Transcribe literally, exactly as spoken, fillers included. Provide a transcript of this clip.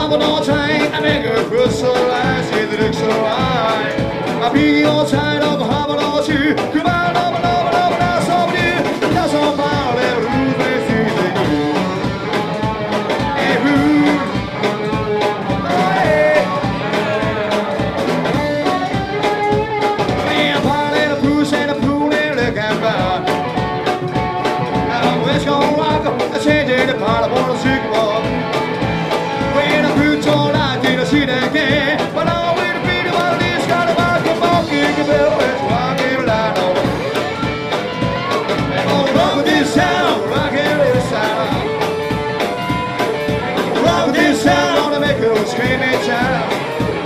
one more time, I make her feel so right, she looks so right. I be your child of harmony, come on, love, love, love, that's all you. That's all my little rules, they see they do. Hey, rude. Oh, hey. Man, party the push and the pool and look at back. Now, it's gonna rock, I change it, the part I wanna see more. When I put your light in the city again, but I will be the one that's got a back of my king, the bell is rocking loud. Oh, rock this sound, rock this sound. Rock this sound, to make you scream and shout.